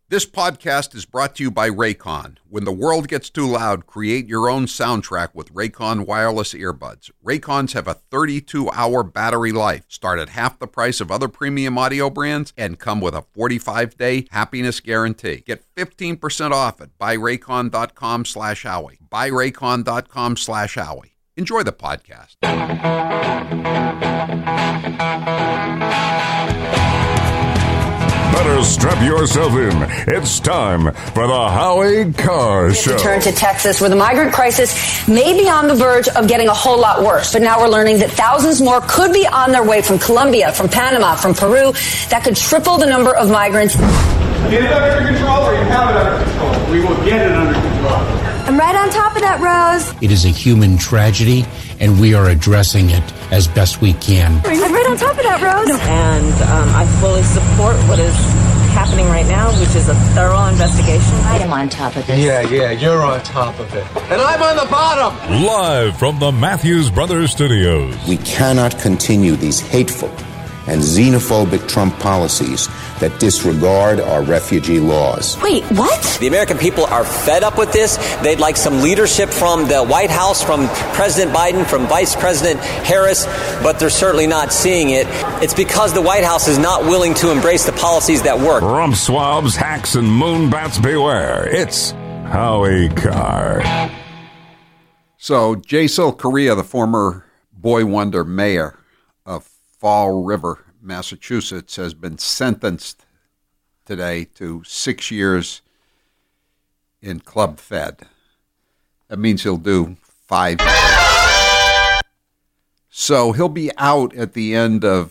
This podcast is brought to you by Raycon. When the world gets too loud, create your own soundtrack with Raycon wireless earbuds. Raycons have a 32-hour battery life, start at half the price of other premium audio brands, and come with a 45-day happiness guarantee. Get 15% off at buyraycon.com/Howie. Buyraycon.com/Howie. Enjoy the podcast. Better strap yourself in. It's time for the Howie Carr Show. Turn to Texas, where the migrant crisis may be on the verge of getting a whole lot worse. But now we're learning that thousands more could be on their way from Colombia, from Panama, from Peru. That could triple the number of migrants. Get it under control, or you have it under control. We will get it under control. I'm right on top of that, Rose. It is a human tragedy, and we are addressing it as best we can. I'm right on top of that, Rose. And I fully support what is happening right now, which is a thorough investigation. I am on top of this. Yeah, you're on top of it. And I'm on the bottom. Live from the Matthews Brothers Studios. We cannot continue these hateful and xenophobic Trump policies that disregard our refugee laws. Wait, what? The American people are fed up with this. They'd like some leadership from the White House, from President Biden, from Vice President Harris, but they're certainly not seeing it. It's because the White House is not willing to embrace the policies that work. Rump swabs, hacks, and moonbats beware. It's Howie Carr. So, Jaysil Correa, the former boy wonder mayor of Fall River, Massachusetts, has been sentenced today to 6 years in Club Fed. That means he'll do 5 years. So he'll be out at the end of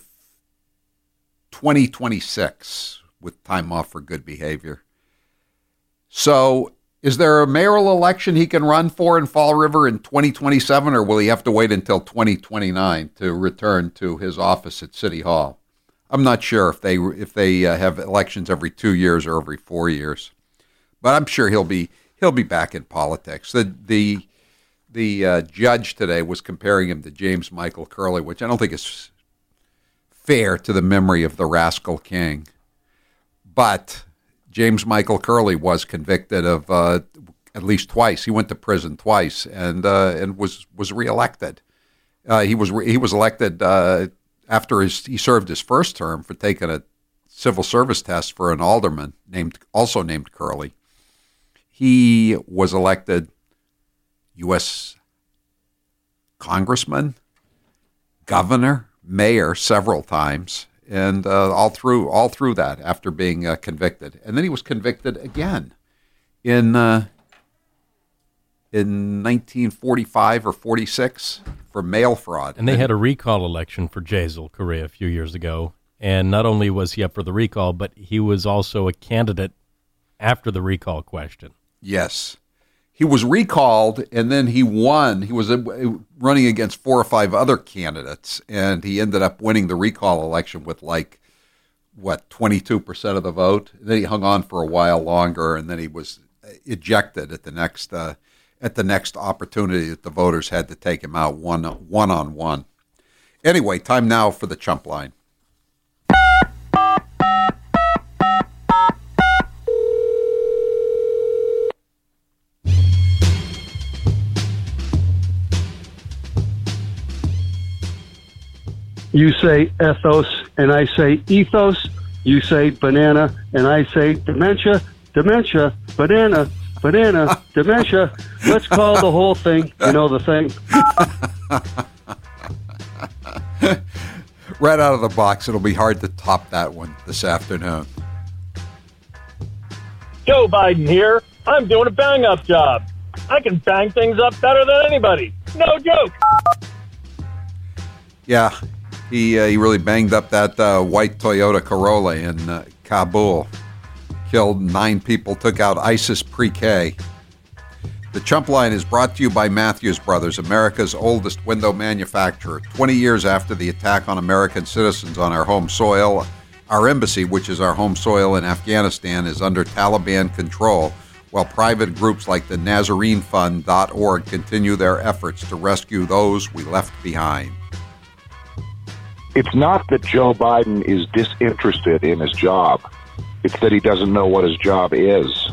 2026 with time off for good behavior. So is there a mayoral election he can run for in Fall River in 2027, or will he have to wait until 2029 to return to his office at City Hall? I'm not sure if they have elections every 2 years or every 4 years, but I'm sure he'll be back in politics. The judge today was comparing him to James Michael Curley, which I don't think is fair to the memory of the Rascal King, but James Michael Curley was convicted of at least twice. He went to prison twice and was reelected. He was elected after he served his first term for taking a civil service test for an alderman named Curley. He was elected U.S. congressman, governor, mayor several times. And all through that, after being convicted, and then he was convicted again in 1945 or 46 for mail fraud. And they had a recall election for Jaysil Correa a few years ago, and not only was he up for the recall, but he was also a candidate after the recall question. Yes. He was recalled, and then he won. He was running against 4 or 5 other candidates, and he ended up winning the recall election with 22% of the vote. And then he hung on for a while longer, and then he was ejected at the next opportunity that the voters had to take him out one-on-one. Anyway, time now for the Chump Line. You say ethos, and I say ethos. You say banana, and I say dementia, banana, dementia. Let's call the whole thing, the thing. Right out of the box, it'll be hard to top that one this afternoon. Joe Biden here. I'm doing a bang-up job. I can bang things up better than anybody. No joke. Yeah. He really banged up that white Toyota Corolla in Kabul. Killed 9 people, took out ISIS pre-K. The Chump Line is brought to you by Matthews Brothers, America's oldest window manufacturer. 20 years after the attack on American citizens on our home soil, our embassy, which is our home soil in Afghanistan, is under Taliban control, while private groups like the NazareneFund.org continue their efforts to rescue those we left behind. It's not that Joe Biden is disinterested in his job. It's that he doesn't know what his job is.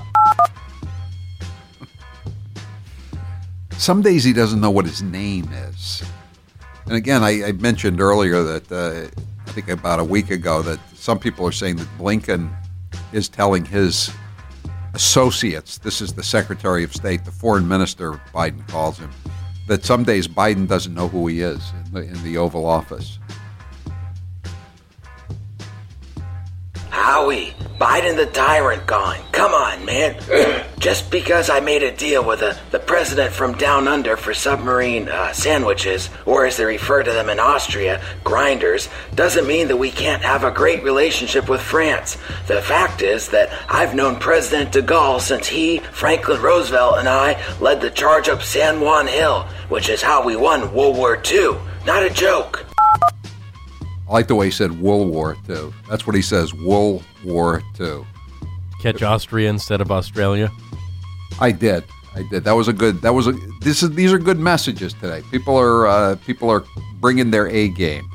Some days he doesn't know what his name is. And again, I mentioned earlier that I think about a week ago that some people are saying that Blinken is telling his associates, this is the Secretary of State, the Foreign Minister, Biden calls him, that some days Biden doesn't know who he is in the Oval Office. Howie, Biden the tyrant calling. Come on, man. Just because I made a deal with the president from down under for submarine sandwiches, or as they refer to them in Austria, grinders, doesn't mean that we can't have a great relationship with France. The fact is that I've known President de Gaulle since he, Franklin Roosevelt, and I led the charge up San Juan Hill, which is how we won World War II. Not a joke. I like the way he said World War II. That's what he says, World War II. Catch Austria instead of Australia? I did. These are good messages today. People are bringing their A game.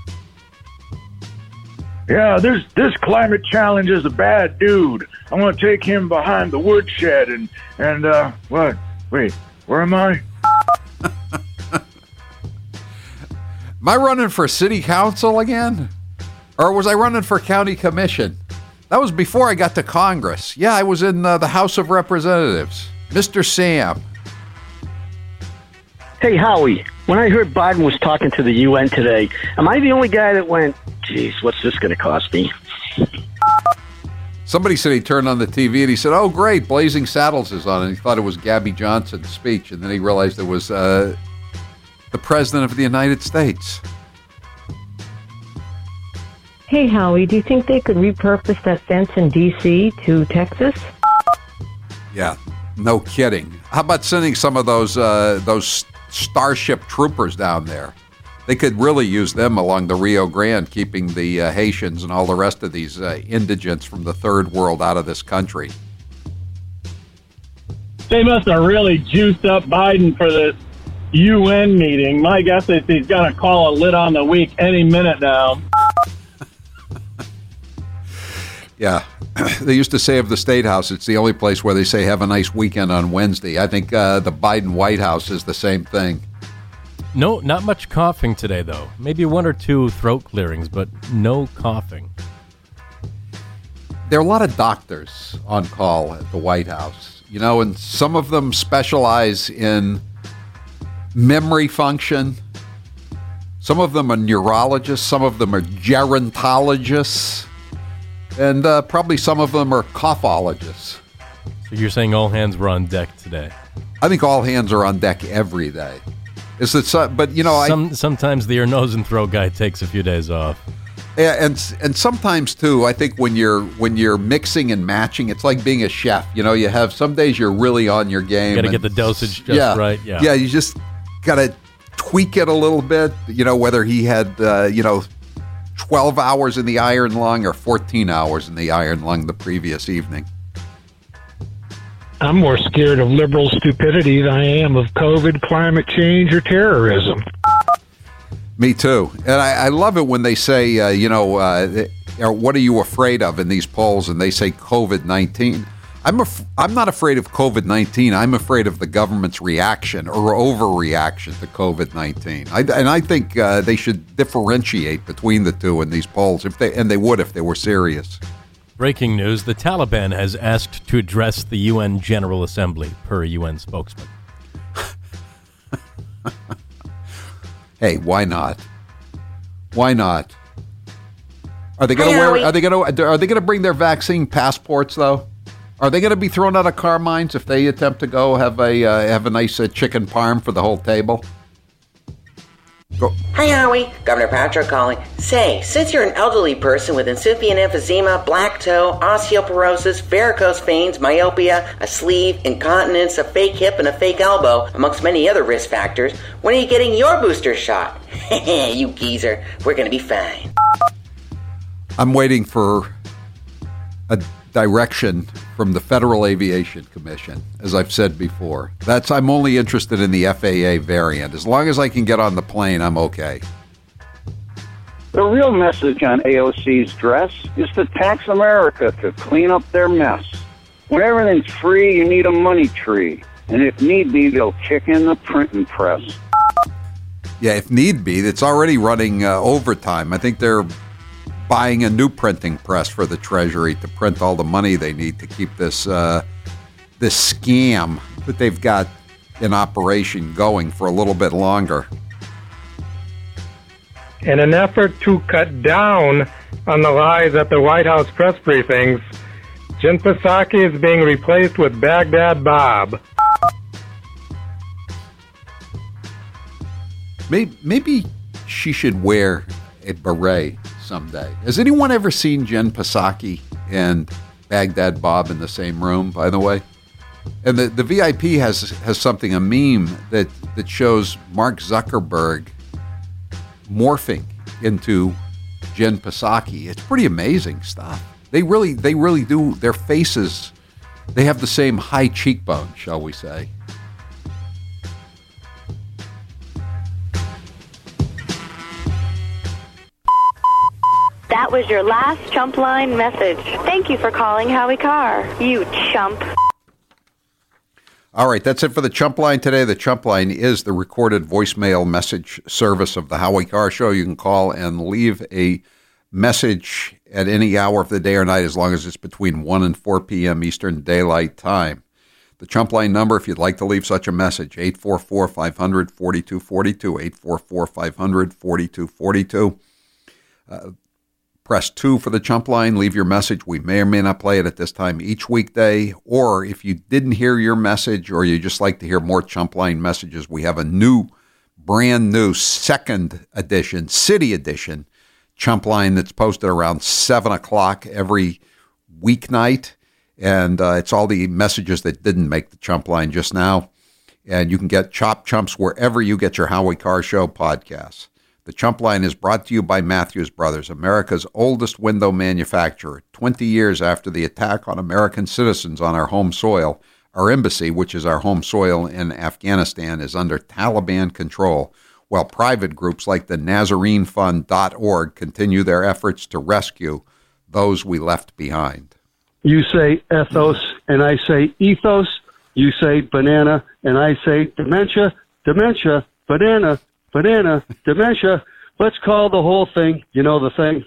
Yeah, this climate challenge is a bad dude. I want to take him behind the woodshed and what? Wait, where am I? Am I running for city council again? Or was I running for county commission? That was before I got to Congress. Yeah, I was in the House of Representatives. Mr. Sam. Hey, Howie, when I heard Biden was talking to the UN today, am I the only guy that went, geez, what's this going to cost me? Somebody said he turned on the TV and he said, oh, great, Blazing Saddles is on. And he thought it was Gabby Johnson's speech. And then he realized it was the President of the United States. Hey, Howie, do you think they could repurpose that fence in D.C. to Texas? Yeah, no kidding. How about sending some of those Starship Troopers down there? They could really use them along the Rio Grande, keeping the Haitians and all the rest of these indigents from the third world out of this country. They must have really juiced up Biden for this UN meeting. My guess is he's going to call a lid on the week any minute now. Yeah, they used to say of the State House, it's the only place where they say have a nice weekend on Wednesday. I think the Biden White House is the same thing. No, not much coughing today, though. Maybe one or two throat clearings, but no coughing. There are a lot of doctors on call at the White House, you know, and some of them specialize in memory function. Some of them are neurologists. Some of them are gerontologists. And probably some of them are coughologists. So you're saying all hands were on deck today? I think all hands are on deck every day. Is that? But you know, sometimes the ear, nose, and throat guy takes a few days off. Yeah, and sometimes too. I think when you're mixing and matching, it's like being a chef. You know, you have some days you're really on your game. You got to get the dosage just right. Yeah, you just got to tweak it a little bit. You know, whether he had 12 hours in the iron lung or 14 hours in the iron lung the previous evening. I'm more scared of liberal stupidity than I am of COVID, climate change, or terrorism. Me too. And I love it when they say, what are you afraid of in these polls? And they say COVID-19. I'm not afraid of COVID-19. I'm afraid of the government's reaction or overreaction to COVID-19. I think they should differentiate between the two in these polls, if they would if they were serious. Breaking news, the Taliban has asked to address the UN General Assembly, per a UN spokesman. Hey, why not? Why not? Are they going to bring their vaccine passports though? Are they going to be thrown out of car mines if they attempt to go have a nice chicken parm for the whole table? Go. Hi, Howie. Governor Patrick calling. Say, since you're an elderly person with incipient emphysema, black toe, osteoporosis, varicose veins, myopia, a sleeve, incontinence, a fake hip, and a fake elbow, amongst many other risk factors, when are you getting your booster shot? You geezer. We're going to be fine. I'm waiting for a direction from the Federal Aviation Commission, as I've said before. I'm only interested in the FAA variant. As long as I can get on the plane, I'm okay. The real message on AOC's dress is to tax America to clean up their mess. When everything's free, you need a money tree. And if need be, they'll kick in the printing press. Yeah, if need be. It's already running overtime. I think they're buying a new printing press for the Treasury to print all the money they need to keep this scam that they've got in operation going for a little bit longer. In an effort to cut down on the lies at the White House press briefings, Jen Psaki is being replaced with Baghdad Bob. Maybe she should wear a beret someday. Has anyone ever seen Jen Psaki and Baghdad Bob in the same room, by the way? And the VIP has something, a meme that shows Mark Zuckerberg morphing into Jen Psaki. It's pretty amazing stuff. They really do. Their faces, they have the same high cheekbone, shall we say. That was your last Chump Line message. Thank you for calling Howie Carr, you chump. All right, that's it for the Chump Line today. The Chump Line is the recorded voicemail message service of the Howie Carr Show. You can call and leave a message at any hour of the day or night as long as it's between 1 and 4 p.m. Eastern Daylight Time. The Chump Line number, if you'd like to leave such a message, 844-500-4242, 844-500-4242. Press 2 for the Chump Line. Leave your message. We may or may not play it at this time each weekday. Or if you didn't hear your message or you just like to hear more Chump Line messages, we have a brand new second edition, City Edition Chump Line that's posted around 7 o'clock every weeknight. And it's all the messages that didn't make the Chump Line just now. And you can get Chop Chumps wherever you get your Howie Carr Show podcasts. The Chump Line is brought to you by Matthews Brothers, America's oldest window manufacturer. 20 years after the attack on American citizens on our home soil, our embassy, which is our home soil in Afghanistan, is under Taliban control, while private groups like the NazareneFund.org continue their efforts to rescue those we left behind. You say ethos, and I say ethos. You say banana, and I say dementia, banana, dementia. Let's call the whole thing, you know the thing.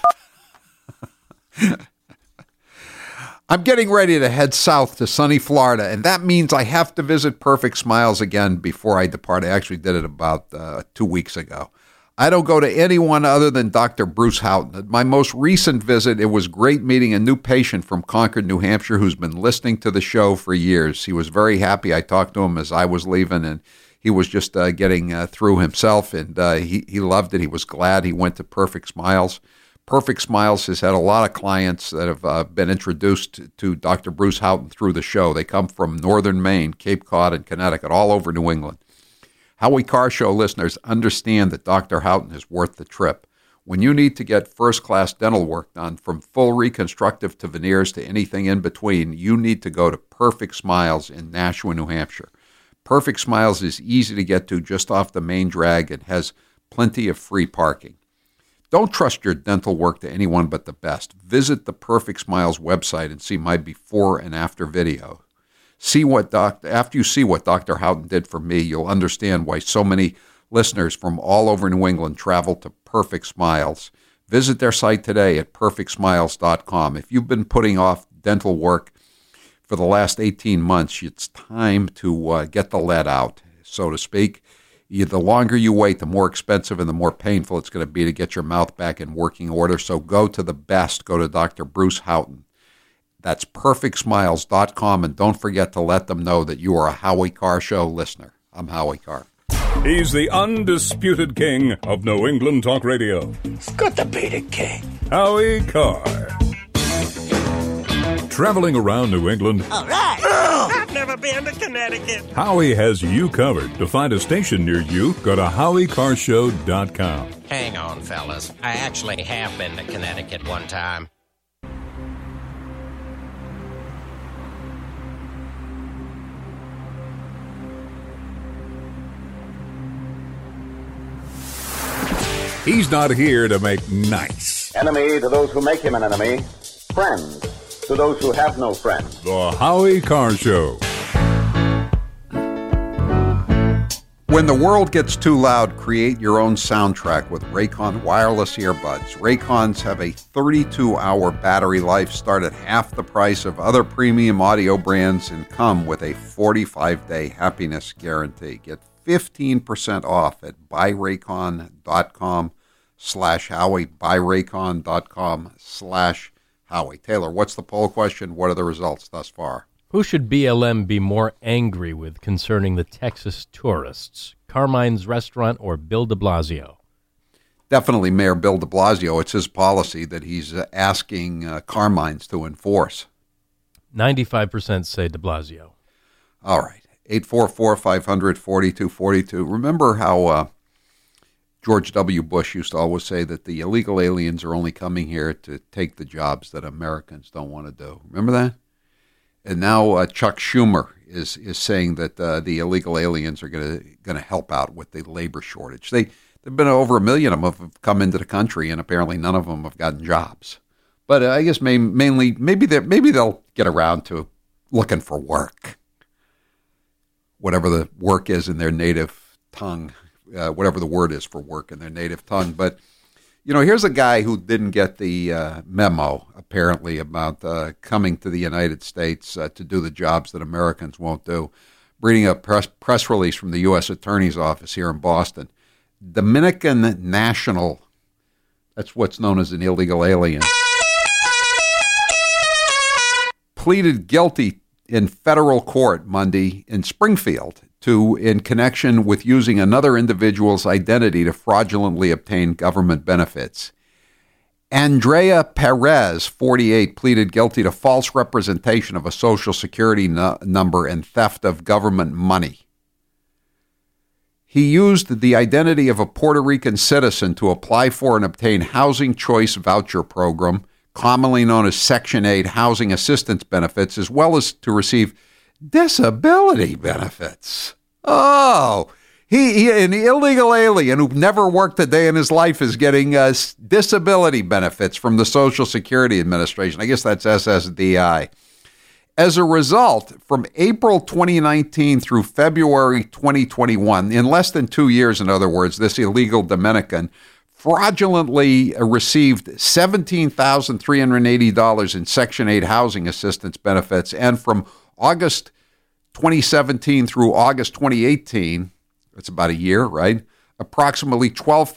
I'm getting ready to head south to sunny Florida, and that means I have to visit Perfect Smiles again before I depart. I actually did it about 2 weeks ago. I don't go to anyone other than Dr. Bruce Houghton. At my most recent visit, it was great meeting a new patient from Concord, New Hampshire, who's been listening to the show for years. He was very happy. I talked to him as I was leaving, and he was just getting through himself, and he loved it. He was glad he went to Perfect Smiles. Perfect Smiles has had a lot of clients that have been introduced to Dr. Bruce Houghton through the show. They come from northern Maine, Cape Cod, and Connecticut, all over New England. Howie Carr Show listeners understand that Dr. Houghton is worth the trip. When you need to get first-class dental work done, from full reconstructive to veneers to anything in between, you need to go to Perfect Smiles in Nashua, New Hampshire. Perfect Smiles is easy to get to just off the main drag and has plenty of free parking. Don't trust your dental work to anyone but the best. Visit the Perfect Smiles website and see my before and after video. After you see what Dr. Houghton did for me, you'll understand why so many listeners from all over New England travel to Perfect Smiles. Visit their site today at perfectsmiles.com. If you've been putting off dental work for the last 18 months, it's time to get the lead out, so to speak. The longer you wait, the more expensive and the more painful it's going to be to get your mouth back in working order. So go to the best. Go to Dr. Bruce Houghton. That's perfectsmiles.com, and don't forget to let them know that you are a Howie Carr Show listener. I'm Howie Carr. He's the undisputed king of New England Talk Radio. It's good to be the king. Howie Carr. Traveling around New England, All right. I've never been to Connecticut. Howie has you covered. To find a station near you, go to HowieCarShow.com. Hang on, fellas. I actually have been to Connecticut one time. He's not here to make nice. Enemy to those who make him an enemy. Friend to those who have no friend. The Howie Carr Show. When the world gets too loud, create your own soundtrack with Raycon wireless earbuds. Raycons have a 32-hour battery life, start at half the price of other premium audio brands, and come with a 45-day happiness guarantee. Get 15% off at buyraycon.com/Howie, buyraycon.com/Howie. Taylor, what's the poll question? What are the results thus far? Who should BLM be more angry with concerning the Texas tourists? Carmine's Restaurant or Bill de Blasio? Definitely Mayor Bill de Blasio. It's his policy that he's asking Carmine's to enforce. 95% say de Blasio. All right. 844-500-4242. Remember how George W. Bush used to always say that the illegal aliens are only coming here to take the jobs that Americans don't want to do? Remember that? And now Chuck Schumer is saying that the illegal aliens are going to help out with the labor shortage. There've been over 1 million of them have come into the country, and apparently none of them have gotten jobs. But I guess mainly maybe they'll get around to looking for work, whatever the work is in their native tongue, whatever the word is for work in their native tongue. But here's a guy who didn't get the memo, apparently, about coming to the United States to do the jobs that Americans won't do. Reading a press release from the U.S. Attorney's Office here in Boston. Dominican national, that's what's known as an illegal alien, pleaded guilty in federal court Monday in Springfield in connection with using another individual's identity to fraudulently obtain government benefits. Andrea Perez, 48, pleaded guilty to false representation of a Social Security number and theft of government money. He used the identity of a Puerto Rican citizen to apply for and obtain Housing Choice Voucher Program, commonly known as Section 8 housing assistance benefits, as well as to receive disability benefits. Oh, he an illegal alien who never worked a day in his life is getting disability benefits from the Social Security Administration. I guess that's SSDI. As a result, from April 2019 through February 2021, in less than 2 years, in other words, this illegal Dominican fraudulently received $17,380 in Section 8 housing assistance benefits, and from August 2017 through August 2018, that's about a year, right? Approximately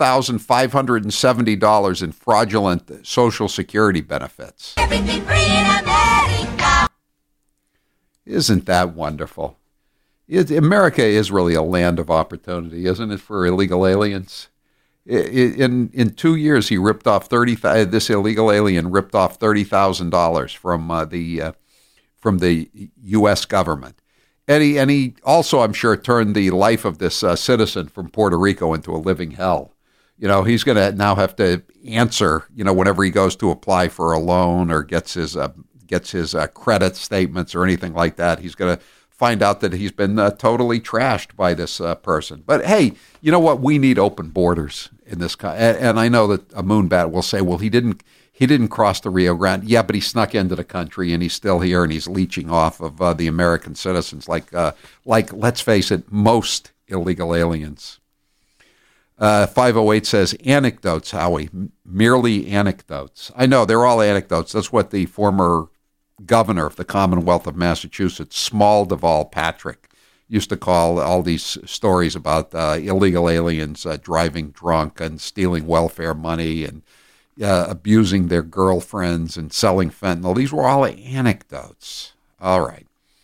$12,570 in fraudulent Social Security benefits. Everything free in America. Isn't that wonderful? America is really a land of opportunity, isn't it, for illegal aliens? In 2 years, he ripped off this illegal alien ripped off $30,000 from the U.S. government. And he also, I'm sure, turned the life of this citizen from Puerto Rico into a living hell. He's going to now have to answer, whenever he goes to apply for a loan or gets his credit statements or anything like that. He's going to find out that he's been totally trashed by this person. But hey, you know what? We need open borders in this country. And I know that a moonbat will say, well, he didn't cross the Rio Grande. Yeah, but he snuck into the country and he's still here and he's leeching off of the American citizens like, let's face it, most illegal aliens. 508 says, anecdotes, Howie, merely anecdotes. I know, they're all anecdotes. That's what the former governor of the Commonwealth of Massachusetts, Small Deval Patrick, used to call all these stories about illegal aliens driving drunk and stealing welfare money and abusing their girlfriends and selling fentanyl. These were all anecdotes. All right.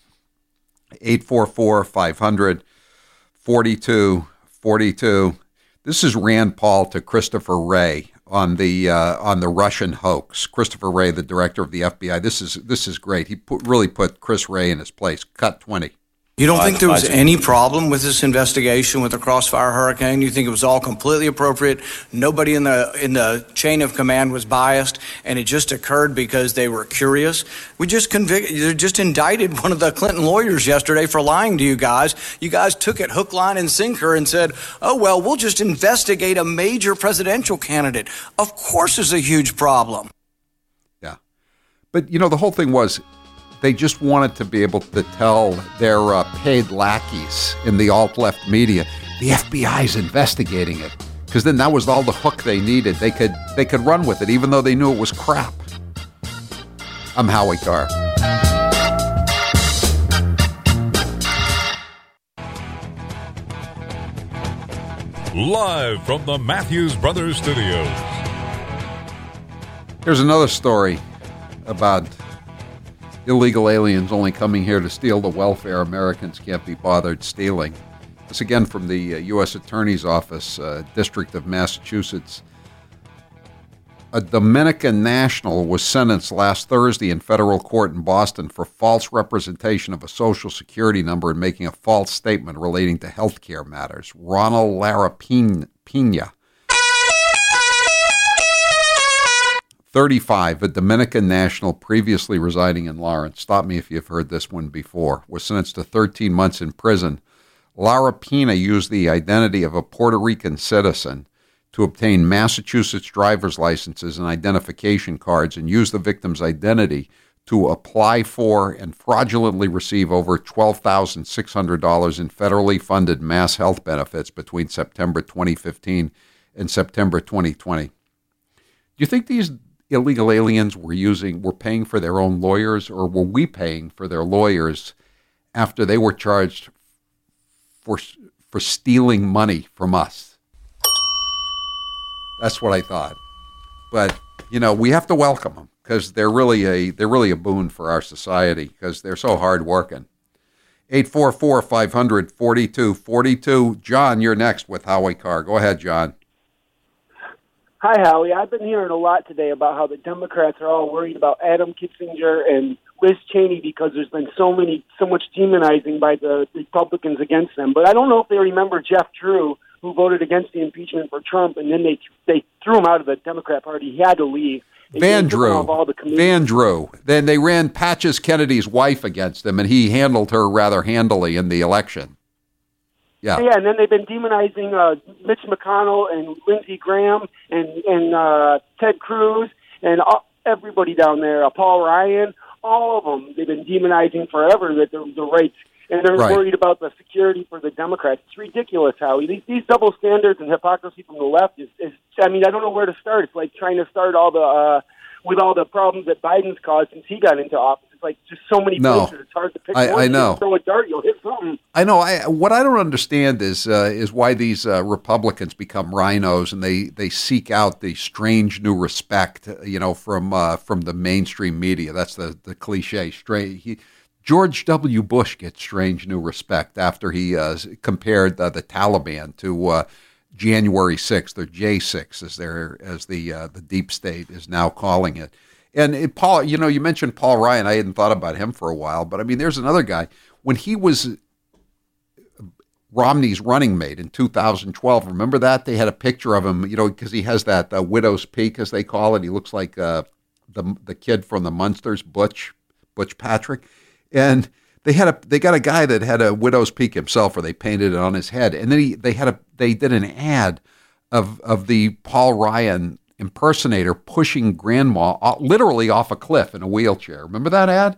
844-500-4242. This is Rand Paul to Christopher Wray on the Russian hoax. Christopher Wray, the director of the FBI. This is great. He really put Chris Wray in his place. Cut 20. You don't think there was any problem with this investigation with the Crossfire Hurricane? You think it was all completely appropriate? Nobody in the chain of command was biased, and it just occurred because they were curious? They just indicted one of the Clinton lawyers yesterday for lying to you guys. You guys took it hook, line, and sinker and said, "Oh well, we'll just investigate a major presidential candidate." Of course, there's a huge problem. Yeah, but the whole thing was, they just wanted to be able to tell their paid lackeys in the alt-left media, the FBI's investigating it, because then that was all the hook they needed. They could run with it, even though they knew it was crap. I'm Howie Carr. Live from the Matthews Brothers Studios. Here's another story about illegal aliens only coming here to steal the welfare Americans can't be bothered stealing. This again from the U.S. Attorney's Office, District of Massachusetts. A Dominican national was sentenced last Thursday in federal court in Boston for false representation of a Social Security number and making a false statement relating to health care matters. Ronald Larapina, 35, a Dominican national previously residing in Lawrence. Stop me if you've heard this one before. Was sentenced to 13 months in prison. Larapina used the identity of a Puerto Rican citizen to obtain Massachusetts driver's licenses and identification cards and used the victim's identity to apply for and fraudulently receive over $12,600 in federally funded mass health benefits between September 2015 and September 2020. Do you think these illegal aliens were paying for their own lawyers, or were we paying for their lawyers after they were charged for stealing money from us? That's what I thought. But we have to welcome them because they're really a boon for our society because they're so hardworking. 844-500-4242. John, you're next with Howie Carr. Go ahead, John. Hi, Howie. I've been hearing a lot today about how the Democrats are all worried about Adam Kinzinger and Liz Cheney because there's been so much demonizing by the Republicans against them. But I don't know if they remember Jeff Drew, who voted against the impeachment for Trump, and then they threw him out of the Democrat Party. He had to leave. Van Drew. Then they ran Patches Kennedy's wife against him, and he handled her rather handily in the election. Yeah, and then they've been demonizing Mitch McConnell and Lindsey Graham and Ted Cruz and everybody down there, Paul Ryan, all of them. They've been demonizing forever that the rights, and they're worried about the security for the Democrats. It's ridiculous, Howie. These double standards and hypocrisy from the left is I mean, I don't know where to start. It's like trying to start with all the problems that Biden's caused since he got into office. It's like just so many places. It's hard to pick one. I know. You throw a dart, you'll hit something. I know. What I don't understand is why these Republicans become rhinos and they seek out the strange new respect, from the mainstream media. That's the cliche. George W. Bush gets strange new respect after he compared the Taliban to January 6th, or J6 as the deep state is now calling it. And Paul, you mentioned Paul Ryan. I hadn't thought about him for a while, but I mean, there's another guy. When he was Romney's running mate in 2012, remember that? They had a picture of him, because he has that widow's peak, as they call it. He looks like the kid from the Munsters, Butch Patrick. And they got a guy that had a widow's peak himself, or they painted it on his head. And then they did an ad of the Paul Ryan impersonator pushing grandma literally off a cliff in a wheelchair. Remember that ad?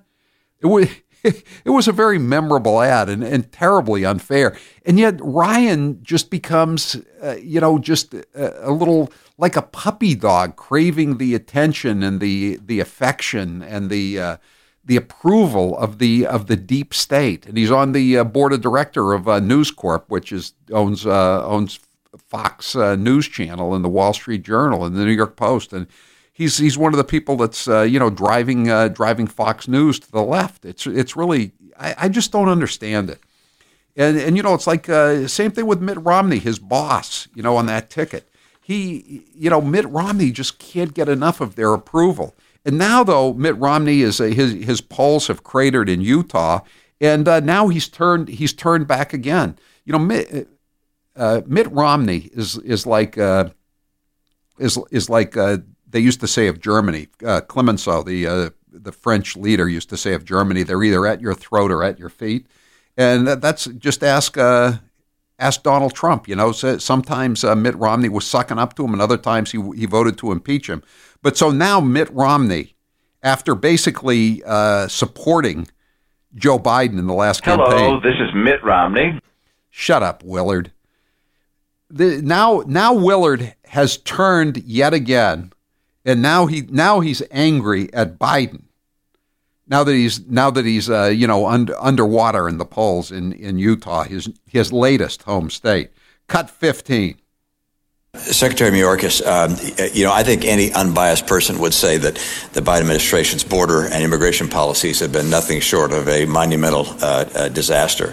It was a very memorable ad and terribly unfair. And yet Ryan just becomes, just a little like a puppy dog craving the attention and the affection and the approval of the deep state. And he's on the board of director of News Corp, which owns Fox News Channel and the Wall Street Journal and the New York Post, and he's one of the people that's driving Fox News to the left. It's really I just don't understand it, and it's like same thing with Mitt Romney, his boss, on that ticket. Mitt Romney just can't get enough of their approval, and now though Mitt Romney is his polls have cratered in Utah. And now he's turned back again. You know, Mitt Romney is like they used to say of Germany. Clemenceau, the French leader, used to say of Germany, they're either at your throat or at your feet. And that's just ask Donald Trump. You know, so sometimes Mitt Romney was sucking up to him, and other times he voted to impeach him. But so now Mitt Romney, after basically supporting Joe Biden in the last campaign. Hello, this is Mitt Romney. Shut up, Willard. Now Willard has turned yet again, and now he's angry at Biden. Now that he's underwater in the polls in Utah, his latest home state. Cut 15. Secretary Mayorkas, I think any unbiased person would say that the Biden administration's border and immigration policies have been nothing short of a monumental disaster.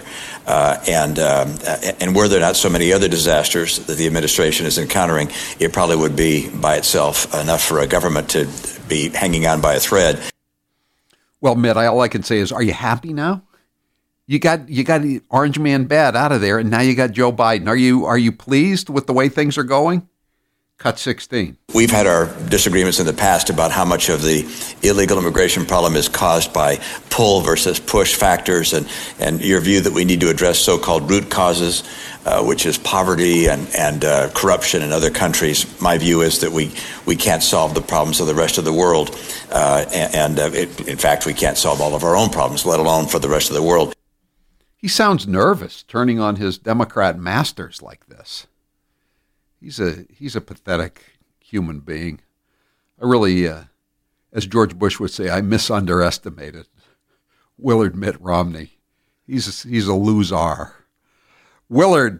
And were there not so many other disasters that the administration is encountering, it probably would be by itself enough for a government to be hanging on by a thread. Well, Mitt, all I can say is, are you happy now? You got Orange Man bad out of there, and now you got Joe Biden. Are you pleased with the way things are going? Cut 16. We've had our disagreements in the past about how much of the illegal immigration problem is caused by pull versus push factors, and your view that we need to address so-called root causes, which is poverty and corruption in other countries. My view is that we can't solve the problems of the rest of the world, in fact, we can't solve all of our own problems, let alone for the rest of the world. He sounds nervous, turning on his Democrat masters like this. He's a pathetic human being. I really, as George Bush would say, I misunderestimated Willard Mitt Romney. He's a loser. Wilbur.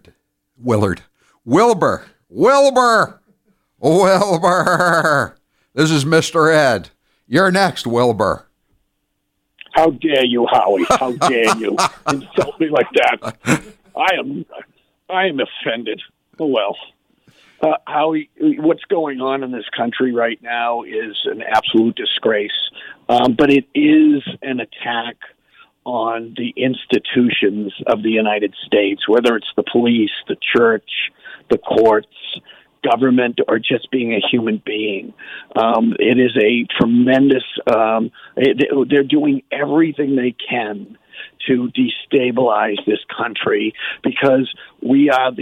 This is Mr. Ed. You're next, Wilbur. How dare you, Howie? How dare you insult me like that? I am offended. Oh, well. Howie, what's going on in this country right now is an absolute disgrace. But it is an attack on the institutions of the United States, whether it's the police, the church, the courts, government, or just being a human being. It is a tremendous, they're doing everything they can to destabilize this country because we hold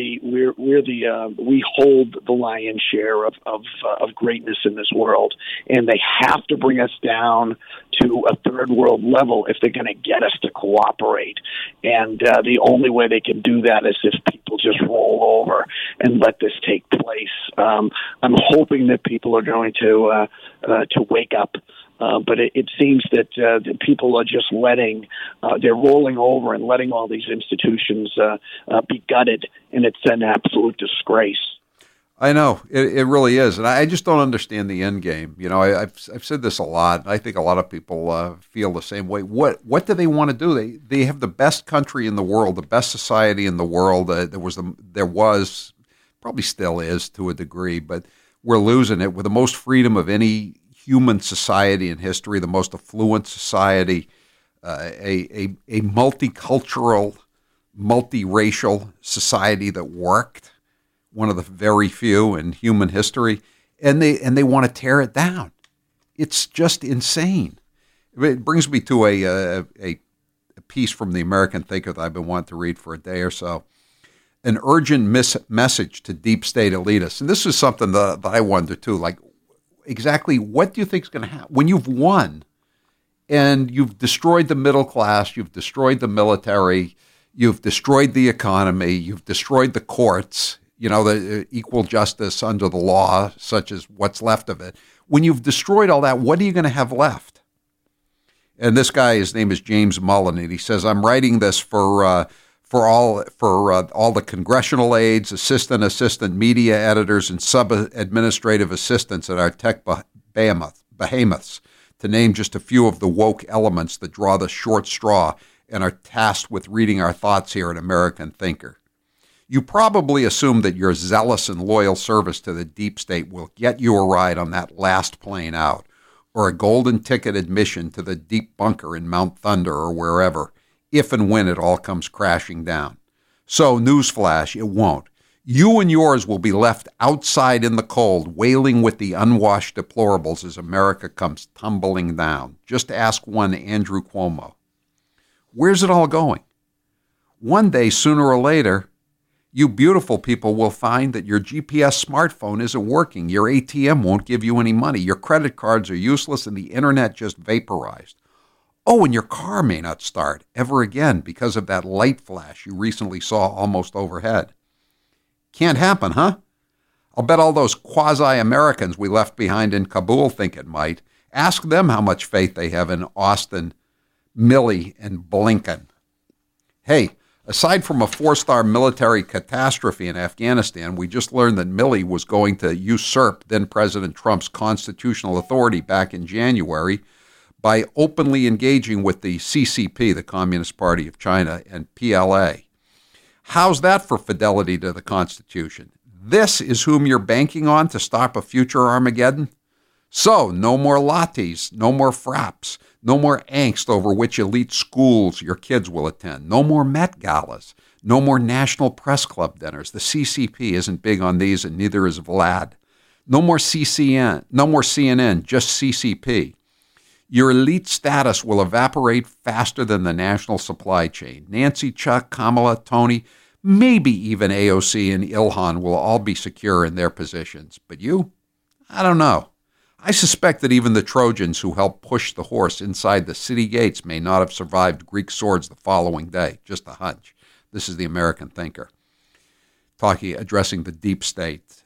the lion's share of greatness in this world, and they have to bring us down to a third world level if they're going to get us to cooperate. And the only way they can do that is if people just roll over and let this take place. I'm hoping that people are going to wake up. But it seems that the people are just they're rolling over and letting all these institutions be gutted, and it's an absolute disgrace. I know, it really is, and I just don't understand the end game. You know, I've said this a lot. I think a lot of people feel the same way. What do they want to do? They have the best country in the world, the best society in the world. There was, probably still is to a degree, but we're losing it with the most freedom of any human society in history, the most affluent society, a multicultural, multiracial society that worked, one of the very few in human history, and they want to tear it down. It's just insane. It brings me to a piece from the American Thinker that I've been wanting to read for a day or so. An urgent message to deep state elitists. And this is something that I wonder too, like, exactly what do you think is going to happen when you've won and you've destroyed the middle class, you've destroyed the military, you've destroyed the economy, you've destroyed the courts, the equal justice under the law, such as what's left of it. When you've destroyed all that, what are you going to have left? And this guy, his name is James Mullen, and he says, I'm writing this for all the congressional aides, assistant media editors, and sub-administrative assistants at our tech behemoths, to name just a few of the woke elements that draw the short straw and are tasked with reading our thoughts here at American Thinker. You probably assume that your zealous and loyal service to the deep state will get you a ride on that last plane out, or a golden ticket admission to the deep bunker in Mount Thunder or wherever. if and when it all comes crashing down. So, newsflash, it won't. You and yours will be left outside in the cold, wailing with the unwashed deplorables as America comes tumbling down. Just ask one Andrew Cuomo. Where's it all going? One day, sooner or later, you beautiful people will find that your GPS smartphone isn't working, your ATM won't give you any money, your credit cards are useless, and the internet just vaporized. Oh, and your car may not start ever again because of that light flash you recently saw almost overhead. Can't happen, huh? I'll bet all those quasi-Americans we left behind in Kabul think it might. Ask them how much faith they have in Austin, Milley, and Blinken. Hey, aside from a 4-star military catastrophe in Afghanistan, we just learned that Milley was going to usurp then-President Trump's constitutional authority back in January by openly engaging with the CCP, the Communist Party of China, and PLA. How's that for fidelity to the Constitution? This is whom you're banking on to stop a future Armageddon? So, no more lattes, no more fraps, no more angst over which elite schools your kids will attend, no more Met Galas, no more National Press Club dinners. The CCP isn't big on these, and neither is Vlad. No more CNN, just CCP. Your elite status will evaporate faster than the national supply chain. Nancy, Chuck, Kamala, Tony, maybe even AOC and Ilhan will all be secure in their positions. But you? I don't know. I suspect that even the Trojans who helped push the horse inside the city gates may not have survived Greek swords the following day. Just a hunch. This is the American Thinker, addressing the deep state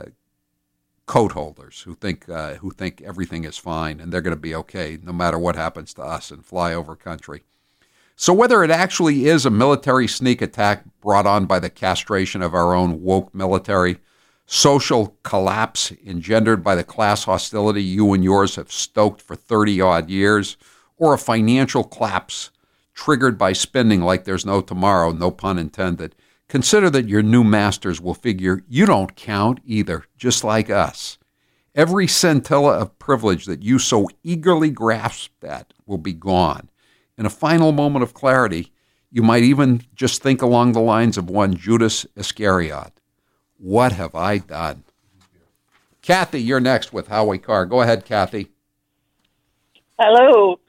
coat holders who think everything is fine and they're going to be okay no matter what happens to us in flyover country. So whether it actually is a military sneak attack brought on by the castration of our own woke military, social collapse engendered by the class hostility you and yours have stoked for 30-odd years, or a financial collapse triggered by spending like there's no tomorrow, no pun intended, consider that your new masters will figure you don't count either, just like us. Every scintilla of privilege that you so eagerly grasped at will be gone. In a final moment of clarity, you might even just think along the lines of one Judas Iscariot. What have I done? Kathy, you're next with Howie Carr. Go ahead, Kathy. Hello.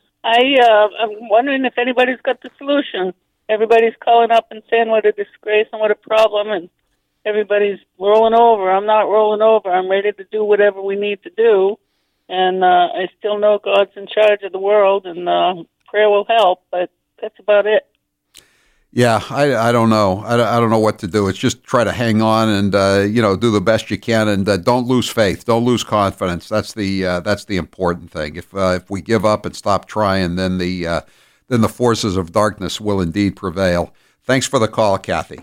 I'm wondering if anybody's got the solution. Everybody's calling up and saying what a disgrace and what a problem, and everybody's rolling over. I'm not rolling over. I'm ready to do whatever we need to do, and I still know God's in charge of the world, and prayer will help, but that's about it. Yeah, I don't know. I don't know what to do. It's just try to hang on and do the best you can, and don't lose faith. Don't lose confidence. That's the important thing. If we give up and stop trying, then the forces of darkness will indeed prevail. Thanks for the call, Kathy.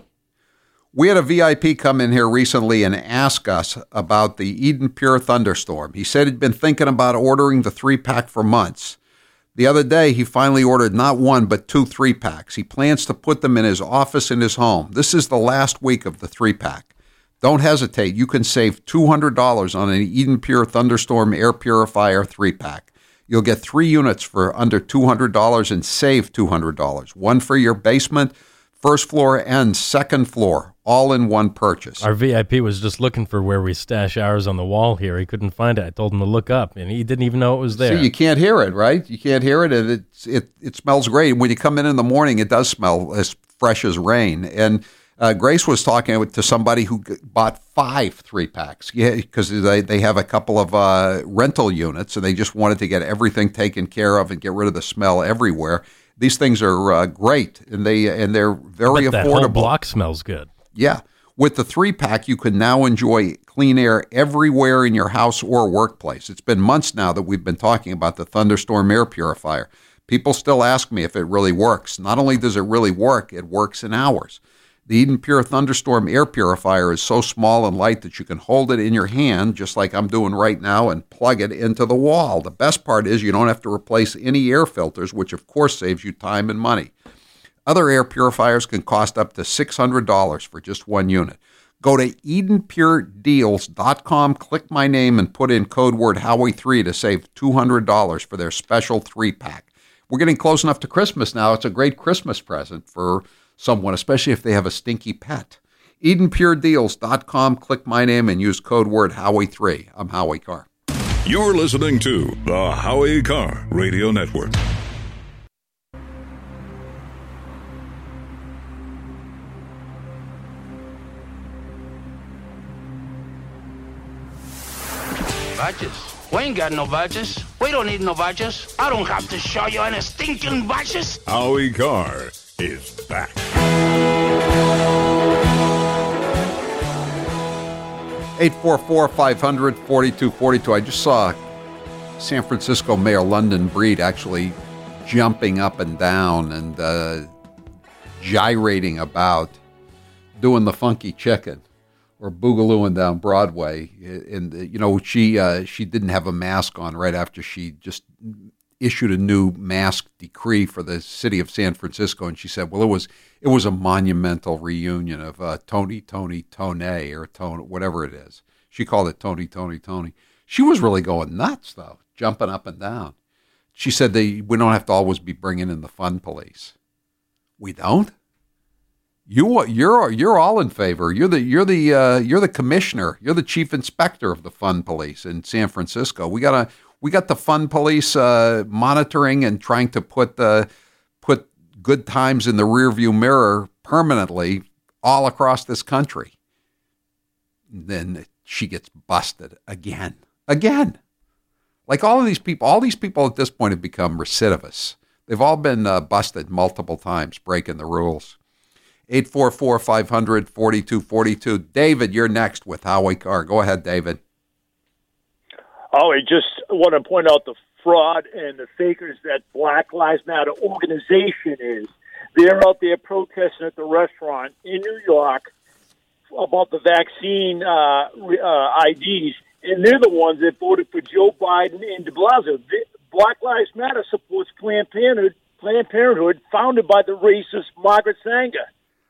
We had a VIP come in here recently and ask us about the Eden Pure Thunderstorm. He said he'd been thinking about ordering the 3-pack for months. The other day, he finally ordered not 1, but 2 3-packs. He plans to put them in his office in his home. This is the last week of the 3-pack. Don't hesitate. You can save $200 on an Eden Pure Thunderstorm Air Purifier 3-pack. You'll get 3 units for under $200 and save $200. 1 for your basement, first floor, and second floor, all in one purchase. Our VIP was just looking for where we stash ours on the wall here. He couldn't find it. I told him to look up, and he didn't even know it was there. See, you can't hear it, right? You can't hear it, and it smells great. When you come in the morning, it does smell as fresh as rain. And Grace was talking to somebody who bought 5 3-packs, because they have a couple of rental units, and they just wanted to get everything taken care of and get rid of the smell everywhere. These things are great, and they're very affordable. That whole block smells good. Yeah. With the 3-pack, you can now enjoy clean air everywhere in your house or workplace. It's been months now that we've been talking about the Thunderstorm Air Purifier. People still ask me if it really works. Not only does it really work, it works in hours. The Eden Pure Thunderstorm Air Purifier is so small and light that you can hold it in your hand, just like I'm doing right now, and plug it into the wall. The best part is you don't have to replace any air filters, which of course saves you time and money. Other air purifiers can cost up to $600 for just 1 unit. Go to EdenPureDeals.com, click my name, and put in code word Howie3 to save $200 for their special 3-pack. we're getting close enough to Christmas now. It's a great Christmas present for someone, especially if they have a stinky pet. EdenPureDeals.com. Click my name and use code word Howie3. I'm Howie Carr. You're listening to the Howie Carr Radio Network. Badges? We ain't got no badges. We don't need no badges. I don't have to show you any stinking badges. Howie Carr is back. 844-500-4242. I just saw San Francisco Mayor London Breed actually jumping up and down and gyrating about, doing the funky chicken or boogalooing down Broadway. And she didn't have a mask on right after she just issued a new mask decree for the city of San Francisco, and she said, well, it was a monumental reunion of Tony, or Tone, whatever it is. She called it Tony. She was really going nuts, though, jumping up and down. She said we don't have to always be bringing in the fun police. We don't? You're all in favor. You're the commissioner. You're the chief inspector of the fun police in San Francisco. We got the fun police monitoring and trying to put good times in the rearview mirror permanently all across this country. And then she gets busted again. Like all these people at this point have become recidivists. They've all been busted multiple times, breaking the rules. 844-500-4242. David, you're next with Howie Carr. Go ahead, David. I just want to point out the fraud and the fakers that Black Lives Matter organization is. They're out there protesting at the restaurant in New York about the vaccine IDs, and they're the ones that voted for Joe Biden and de Blasio. Black Lives Matter supports Planned Parenthood, founded by the racist Margaret Sanger.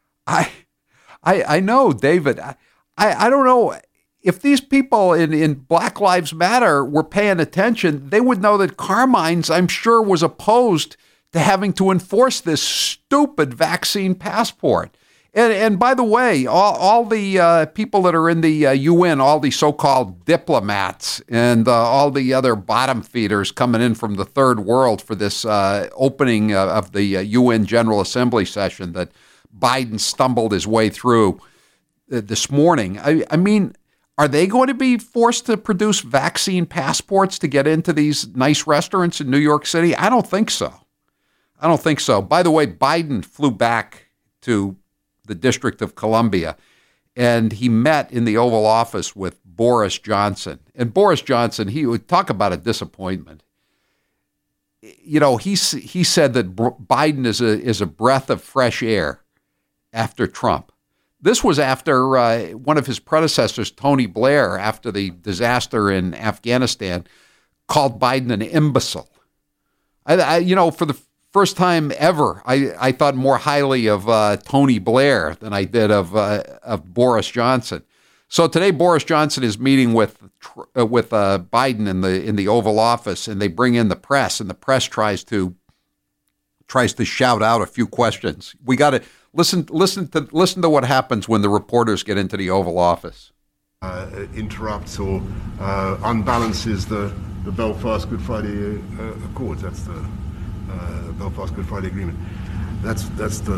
I know, David. I don't know. If these people in Black Lives Matter were paying attention, they would know that Carmine's, I'm sure, was opposed to having to enforce this stupid vaccine passport. And by the way, all the people that are in the UN, all the so-called diplomats and all the other bottom feeders coming in from the third world for this opening of the UN General Assembly session that Biden stumbled his way through this morning. I mean, are they going to be forced to produce vaccine passports to get into these nice restaurants in New York City? I don't think so. By the way, Biden flew back to the District of Columbia, and he met in the Oval Office with Boris Johnson. And Boris Johnson, he would talk about a disappointment. You know, he said that Biden is a breath of fresh air after Trump. This was after one of his predecessors, Tony Blair, after the disaster in Afghanistan, called Biden an imbecile. For the first time ever, I thought more highly of Tony Blair than I did of Boris Johnson. So today, Boris Johnson is meeting with Biden in the Oval Office, and they bring in the press, and the press tries to shout out a few questions. We got to listen to what happens when the reporters get into the Oval Office. Interrupts or unbalances the Belfast Good Friday Accords. That's the Belfast Good Friday Agreement. That's the.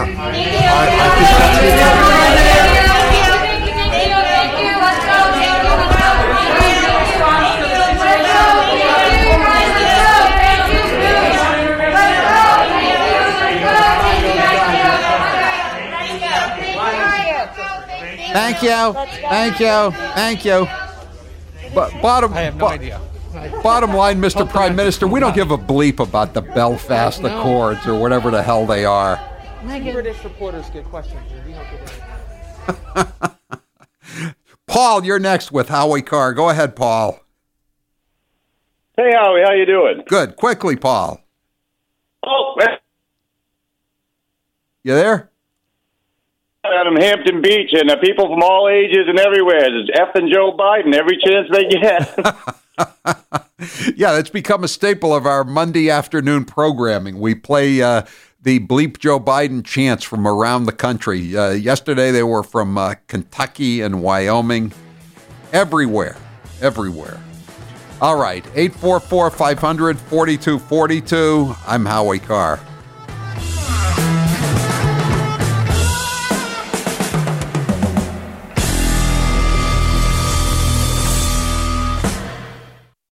Thank you. But I have no idea. Bottom line, Mr. Prime Minister, we don't give a bleep about the Belfast Accords or whatever the hell they are. British reporters get questions. We don't get Paul, you're next with Howie Carr. Go ahead, Paul. Hey, Howie, how you doing? Good. Quickly, Paul. Oh, man. You there? Out of Hampton Beach, and people from all ages and everywhere. There's effing Joe Biden every chance they get. Yeah, that's become a staple of our Monday afternoon programming. We play the Bleep Joe Biden chants from around the country. Yesterday they were from Kentucky and Wyoming. Everywhere. All right, 844-500-4242. I'm Howie Carr.